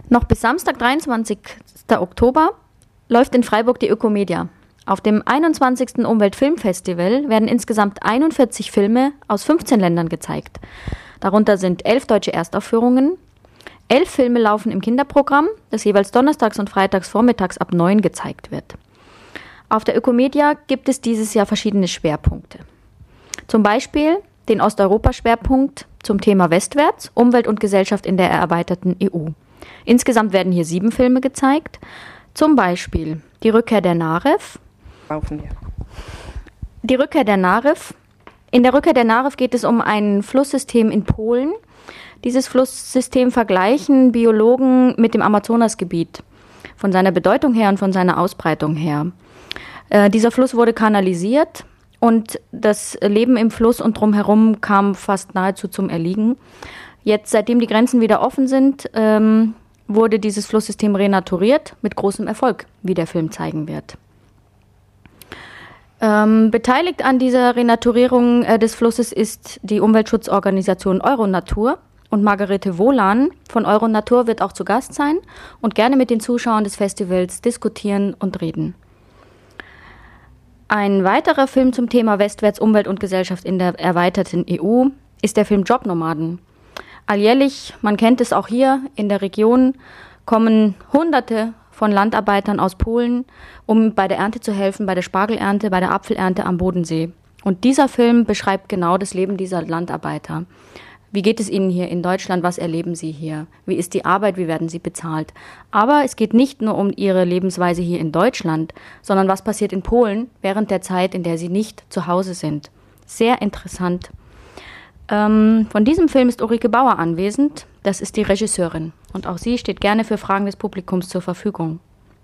Noch bis Samstag, 23. Oktober, läuft in Freiburg die Ökomedia. Auf dem 21. Umweltfilmfestival werden insgesamt 41 Filme aus 15 Ländern gezeigt. Darunter sind 11 deutsche Erstaufführungen. 11 Filme laufen im Kinderprogramm, das jeweils donnerstags und freitags vormittags ab 9 gezeigt wird. Auf der Ökomedia gibt es dieses Jahr verschiedene Schwerpunkte. Zum Beispiel den Osteuropa-Schwerpunkt zum Thema Westwärts, Umwelt und Gesellschaft in der erweiterten EU. Insgesamt werden hier 7 Filme gezeigt. Zum Beispiel die Rückkehr der Narew. Die Rückkehr der Narew. In der Rückkehr der Narew geht es um ein Flusssystem in Polen. Dieses Flusssystem vergleichen Biologen mit dem Amazonasgebiet, von seiner Bedeutung her und von seiner Ausbreitung her. Dieser Fluss wurde kanalisiert und das Leben im Fluss und drumherum kam fast nahezu zum Erliegen. Jetzt, seitdem die Grenzen wieder offen sind, wurde dieses Flusssystem renaturiert, mit großem Erfolg, wie der Film zeigen wird. Beteiligt an dieser Renaturierung des Flusses ist die Umweltschutzorganisation Euronatur und Margarete Wohlan von Euronatur wird auch zu Gast sein und gerne mit den Zuschauern des Festivals diskutieren und reden. Ein weiterer Film zum Thema Westwärts, Umwelt und Gesellschaft in der erweiterten EU ist der Film Jobnomaden. Alljährlich, man kennt es auch hier in der Region, kommen Hunderte von Landarbeitern aus Polen, um bei der Ernte zu helfen, bei der Spargelernte, bei der Apfelernte am Bodensee. Und dieser Film beschreibt genau das Leben dieser Landarbeiter. Wie geht es ihnen hier in Deutschland? Was erleben sie hier? Wie ist die Arbeit? Wie werden sie bezahlt? Aber es geht nicht nur um ihre Lebensweise hier in Deutschland, sondern was passiert in Polen während der Zeit, in der sie nicht zu Hause sind. Sehr interessant. Von diesem Film ist Ulrike Bauer anwesend. Das ist die Regisseurin. Und auch sie steht gerne für Fragen des Publikums zur Verfügung.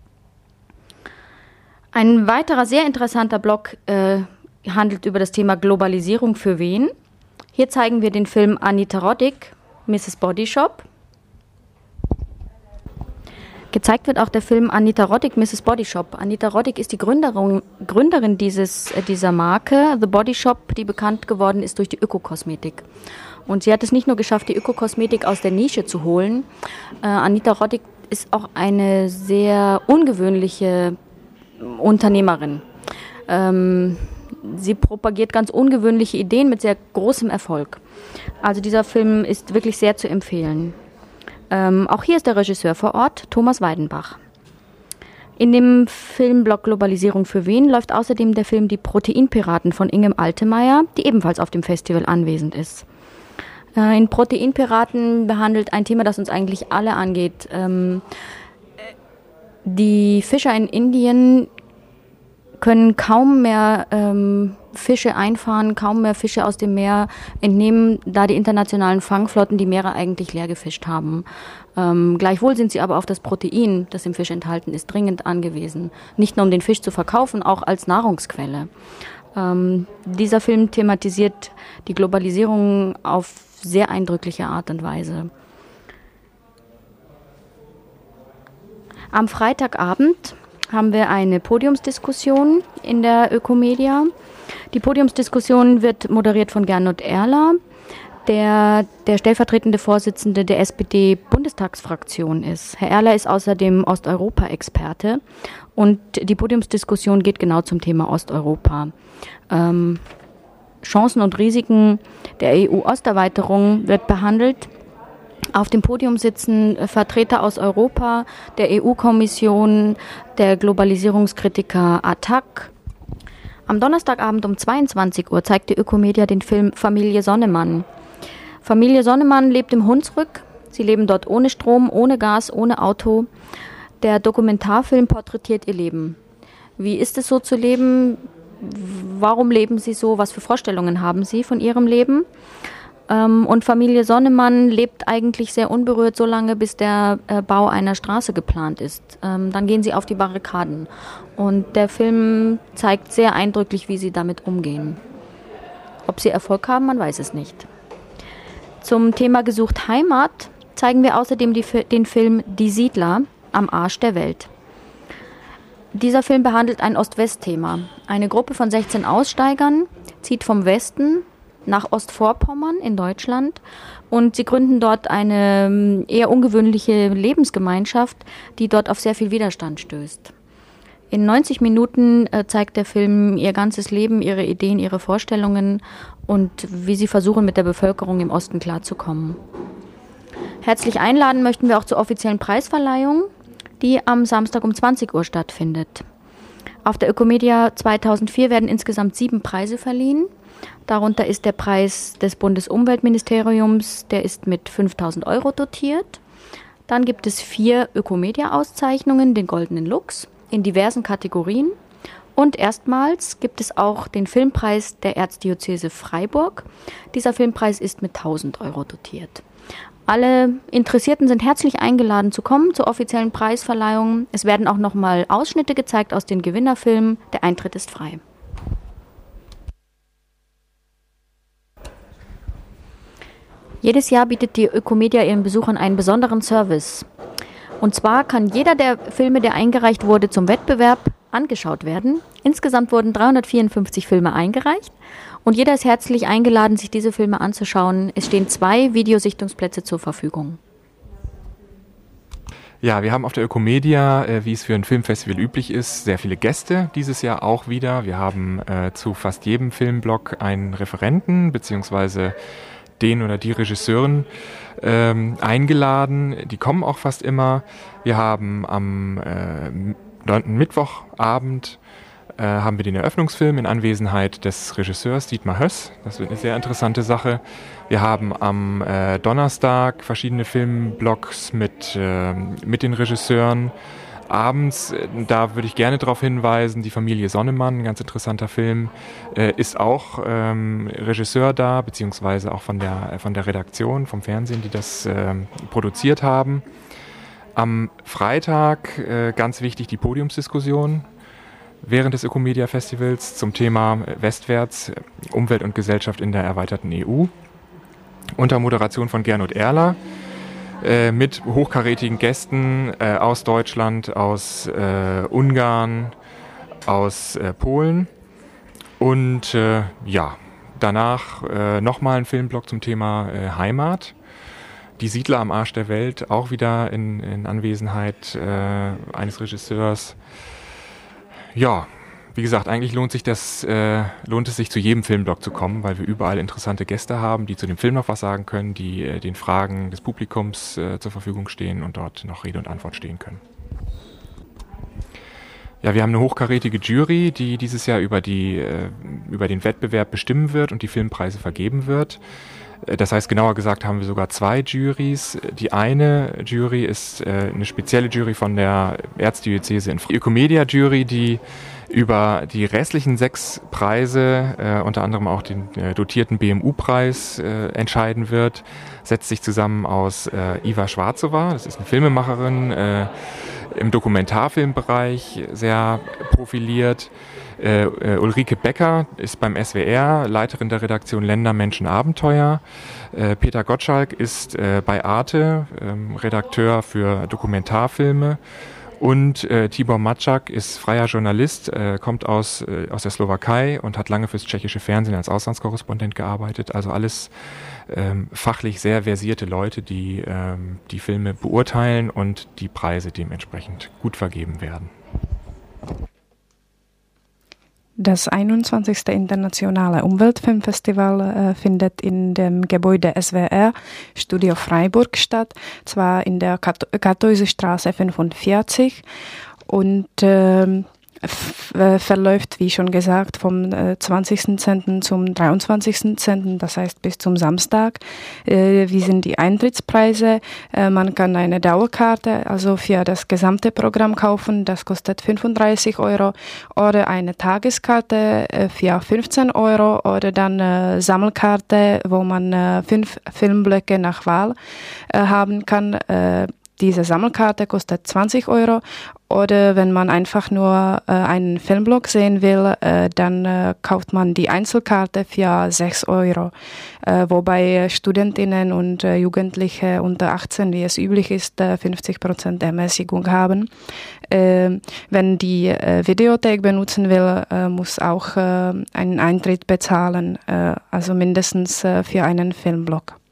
Ein weiterer sehr interessanter Blog handelt über das Thema Globalisierung für wen. Hier zeigen wir den Film Anita Roddick, Mrs. Body Shop. Gezeigt wird auch der Film Anita Roddick, Mrs. Body Shop. Anita Roddick ist die Gründerin dieser Marke, The Body Shop, die bekannt geworden ist durch die Ökokosmetik. Und sie hat es nicht nur geschafft, die Ökokosmetik aus der Nische zu holen. Anita Roddick ist auch eine sehr ungewöhnliche Unternehmerin. Sie propagiert ganz ungewöhnliche Ideen mit sehr großem Erfolg. Also dieser Film ist wirklich sehr zu empfehlen. Auch hier ist der Regisseur vor Ort, Thomas Weidenbach. In dem Filmblog Globalisierung für wen läuft außerdem der Film Die Proteinpiraten von Ingem Altemeyer, die ebenfalls auf dem Festival anwesend ist. In Proteinpiraten behandelt ein Thema, das uns eigentlich alle angeht. Die Fischer in Indien können kaum mehr Fische einfahren, kaum mehr Fische aus dem Meer entnehmen, da die internationalen Fangflotten die Meere eigentlich leer gefischt haben. Gleichwohl sind sie aber auf das Protein, das im Fisch enthalten ist, dringend angewiesen. Nicht nur um den Fisch zu verkaufen, auch als Nahrungsquelle. Dieser Film thematisiert die Globalisierung auf sehr eindrückliche Art und Weise. Am Freitagabend haben wir eine Podiumsdiskussion in der Ökomedia. Die Podiumsdiskussion wird moderiert von Gernot Erler, der stellvertretende Vorsitzende der SPD-Bundestagsfraktion ist. Herr Erler ist außerdem Osteuropa-Experte und die Podiumsdiskussion geht genau zum Thema Osteuropa. Chancen und Risiken der EU-Osterweiterung wird behandelt. Auf dem Podium sitzen Vertreter aus Europa, der EU-Kommission, der Globalisierungskritiker ATTAC. Am Donnerstagabend um 22 Uhr zeigt die Ökomedia den Film Familie Sonnemann. Familie Sonnemann lebt im Hunsrück. Sie leben dort ohne Strom, ohne Gas, ohne Auto. Der Dokumentarfilm porträtiert ihr Leben. Wie ist es so zu leben? Warum leben sie so? Was für Vorstellungen haben sie von ihrem Leben? Und Familie Sonnemann lebt eigentlich sehr unberührt, so lange bis der Bau einer Straße geplant ist. Dann gehen sie auf die Barrikaden. Und der Film zeigt sehr eindrücklich, wie sie damit umgehen. Ob sie Erfolg haben, man weiß es nicht. Zum Thema Gesucht Heimat zeigen wir außerdem den Film Die Siedler am Arsch der Welt. Dieser Film behandelt ein Ost-West-Thema. Eine Gruppe von 16 Aussteigern zieht vom Westen nach Ostvorpommern in Deutschland und sie gründen dort eine eher ungewöhnliche Lebensgemeinschaft, die dort auf sehr viel Widerstand stößt. In 90 Minuten zeigt der Film ihr ganzes Leben, ihre Ideen, ihre Vorstellungen und wie sie versuchen, mit der Bevölkerung im Osten klarzukommen. Herzlich einladen möchten wir auch zur offiziellen Preisverleihung, die am Samstag um 20 Uhr stattfindet. Auf der Ökomedia 2004 werden insgesamt 7 Preise verliehen. Darunter ist der Preis des Bundesumweltministeriums, der ist mit 5.000 € dotiert. Dann gibt es 4 Ökomedia-Auszeichnungen, den Goldenen Lux, in diversen Kategorien. Und erstmals gibt es auch den Filmpreis der Erzdiözese Freiburg. Dieser Filmpreis ist mit 1.000 € dotiert. Alle Interessierten sind herzlich eingeladen zu kommen zur offiziellen Preisverleihung. Es werden auch nochmal Ausschnitte gezeigt aus den Gewinnerfilmen. Der Eintritt ist frei. Jedes Jahr bietet die Ökomedia ihren Besuchern einen besonderen Service. Und zwar kann jeder der Filme, der eingereicht wurde, zum Wettbewerb angeschaut werden. Insgesamt wurden 354 Filme eingereicht. Und jeder ist herzlich eingeladen, sich diese Filme anzuschauen. Es stehen 2 Videosichtungsplätze zur Verfügung. Ja, wir haben auf der Ökomedia, wie es für ein Filmfestival üblich ist, sehr viele Gäste dieses Jahr auch wieder. Wir haben zu fast jedem Filmblock einen Referenten bzw. den oder die Regisseuren eingeladen. Die kommen auch fast immer. Wir haben am 9. Mittwochabend haben wir den Eröffnungsfilm in Anwesenheit des Regisseurs Dietmar Höss. Das wird eine sehr interessante Sache. Wir haben am Donnerstag verschiedene Filmblocks mit den Regisseuren. Abends, da würde ich gerne darauf hinweisen, die Familie Sonnemann, ein ganz interessanter Film, ist auch Regisseur da, beziehungsweise auch von der Redaktion, vom Fernsehen, die das produziert haben. Am Freitag, ganz wichtig, die Podiumsdiskussion während des Ökomedia Festivals zum Thema Westwärts, Umwelt und Gesellschaft in der erweiterten EU. Unter Moderation von Gernot Erler mit hochkarätigen Gästen aus Deutschland, aus Ungarn, aus Polen. Und danach nochmal ein Filmblock zum Thema Heimat. Die Siedler am Arsch der Welt, auch wieder in Anwesenheit eines Regisseurs. Ja, wie gesagt, eigentlich lohnt es sich zu jedem Filmblock zu kommen, weil wir überall interessante Gäste haben, die zu dem Film noch was sagen können, die den Fragen des Publikums zur Verfügung stehen und dort noch Rede und Antwort stehen können. Ja, wir haben eine hochkarätige Jury, die dieses Jahr über den Wettbewerb bestimmen wird und die Filmpreise vergeben wird. Das heißt, genauer gesagt haben wir sogar 2 Jurys. Die eine Jury ist eine spezielle Jury von der Erzdiözese in Freiburg. Die Ökomedia-Jury, die über die restlichen 6 Preise, unter anderem auch den dotierten BMU-Preis, entscheiden wird, setzt sich zusammen aus Iva Schwarzowa, das ist eine Filmemacherin, im Dokumentarfilmbereich sehr profiliert. Ulrike Becker ist beim SWR Leiterin der Redaktion Länder, Menschen, Abenteuer. Peter Gottschalk ist bei Arte Redakteur für Dokumentarfilme. Und Tibor Matschak ist freier Journalist, kommt aus der Slowakei und hat lange fürs tschechische Fernsehen als Auslandskorrespondent gearbeitet. Also alles fachlich sehr versierte Leute, die die Filme beurteilen und die Preise dementsprechend gut vergeben werden. Das 21. Internationale Umweltfilmfestival findet in dem Gebäude SWR Studio Freiburg statt, zwar in der Kartäusestraße 45 und verläuft, wie schon gesagt, vom 20.10. zum 23.10., das heißt bis zum Samstag. Wie sind die Eintrittspreise? Man kann eine Dauerkarte, also für das gesamte Programm kaufen, das kostet 35 € oder eine Tageskarte für 15 € oder dann Sammelkarte, wo man 5 Filmblöcke nach Wahl haben kann. Diese Sammelkarte kostet 20 € Oder wenn man einfach nur einen Filmblock sehen will, dann kauft man die Einzelkarte für 6 €. Wobei Studentinnen und Jugendliche unter 18, wie es üblich ist, 50% Ermäßigung haben. Wenn die Videothek benutzen will, muss auch einen Eintritt bezahlen, also mindestens für einen Filmblock.